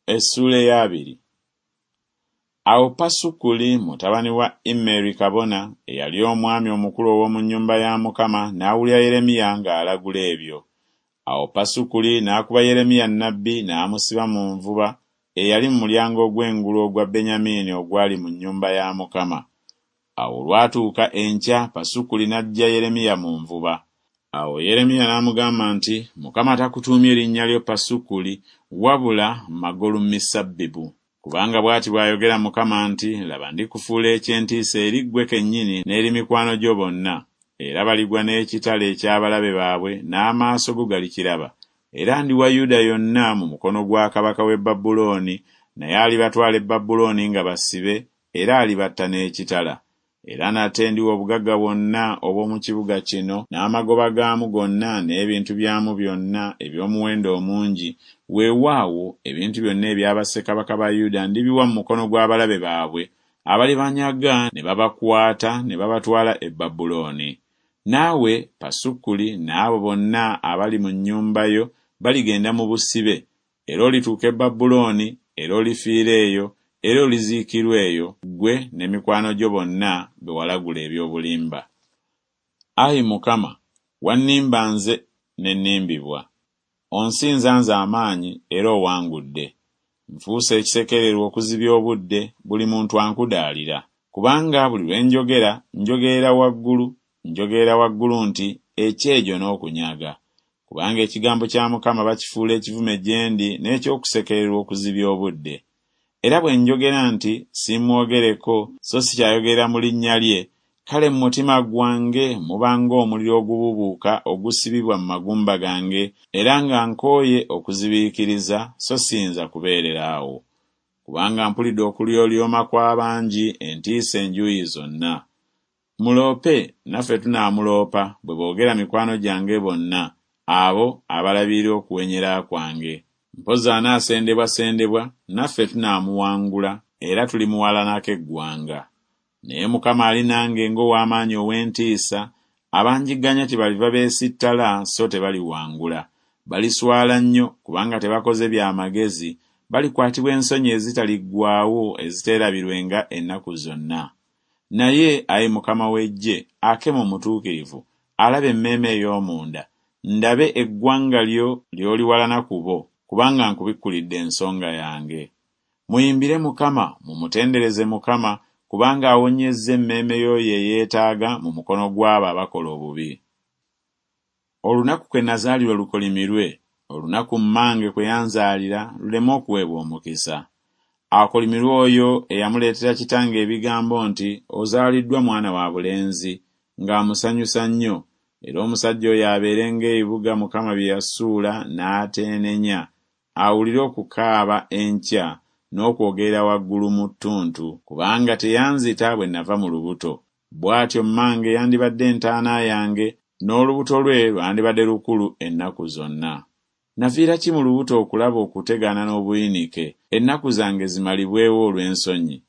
Essula ya 2. Awo Pasukuli mutabani wa Immeri kabona eyali omwami omukulu ow'omu nnyumba ya Mukama n'awulira Yeremiya ng'alagula ebyo. Awo Pasukuli n'akuba Yeremiya nnabbi n'amusiba mu nvuba eyali mu mulyango ogw'engulu ogwa Benyamini ogwali mu nnyumba ya Mukama. Awo lwatuuka enkya Pasukuli n'ajja Yeremiya mu nvuba. Awo Yeremiya n'amugamba nti, Mukama takutuumye erinnya lyo Pasukuli wabula Magolumisabbibu. Kubanga bw'ati bw'ayogera Mukama nti, laba ndikufuula eky'entiisa eri ggwe kennyini n'eri mikwano gyo bonna, era baligwa n'ekitala eky'abalabe baabwe n'amaaso go galikiraba. Era ndiwa Yuda yonna mu mukono gwa kabaka w'e Babulooni, naye alibatwala e Babulooni nga basibe, era alibatta n'ekitala. Era nate ndiwa obugagga bwonna obw'omu kibuga kino n'amagoba gaamu gonna n'ebintu byamu byonna eby'omuwendo omungi. Weewaawo ebintu byonna eby'abassekabaka ba Yuda ndibiwa mu mukono gw'abalabe baabwe, abalibanyaga ne babakwata ne babatwala e Babulooni. Naawe Pasukuli n'abo bonna abali mu nnyumba yo baligenda mu busibe, era olituuka e Babulooni, era olifiira eyo, era oliziikirwa eyo, ggwe ne mikwano gyo bonna be walagula eby'obulimba. Ayi Mukama, wannimba nze ne nnimbibwa. Onsinza nze amaanyi era owangudde. Nfuuse ekisekererwa okuzibya obudde, buli muntu ankudaalira. Kubanga buli lwe njogerera waggulu nti ekyejo n'okunyaga. Kubanga ekigambo kya Mukama bakifuula ekivume gye ndi n'ekyokusekererwa okuzibya obudde. Era bwe njogera nti simwogereko so sikyayogera mu linnya lye, kale mu mutima gwange mubanga omuliro ogububuuka ogusibibwa mu magumba gange, era nga nkooye okuzibiikiriza so siyinza kubeerera awo. Kubanga mpulidde okulyolyoma kw'abangi entiisa enjuuyi zonna. Muloope, naffe tunaamuloopa bwe boogera mikwano gyange bonna, abo abalabirira okuwenyera kwange. Mpozi anaasendebwasendebwa, naffe tunaamuwangula, era tulimuwalanako eggwanga. Naye Mukama ali nange ng'ow'amaanyi ow'entiisa, abanjiganya tebaliva beesittala so tebaliwangula. Baliswala nnyo kubanga tebakoze by'amagezi, balikwatibwa ensonyi ezitaliggwaawo eziteerabirwenga ennaku zonna. Naye ayi Mukama w'eggye, akema omutuukirivu, alabe emmeeme ey'omunda, ndabe eggwanga lyo ly'oliwalana ku bo, kubanga nkubikkulidde ensonga yange. Muyimbire Mukama, mumutendereze Mukama, kubanga awonyezza emmeeme y'oyo eyeetaaga mu mukono gw'abo abakola obubi. Olunaku kwe nazaalirwa lukolimirwe, olunaku mmange kwe yanzaalira luleme okuweebwa omukisa. Akolimirwe oyo eyamuleetera kitange ebigambo nti, ozaaliddwa mwana wa bulenzi, ng'amusanyusa nnyo, era omusajja oyo abeere ng'ebibuga Mukama bye yasuula n'ateenenya, awulire okukaaba enkya n'okwogerera waggulu mu ttuntu, kubanga teyanzita bwe nava mu lubuto. Bw'atyo mmange yandibadde entaana yange, n'olubuto lwe lwandibadde lukulu ennaku zonna. Nafiira ki mu lubuto okulaba okutegaana n'obuyinike, ennaku zange zimalibwewo olw'ensonyi,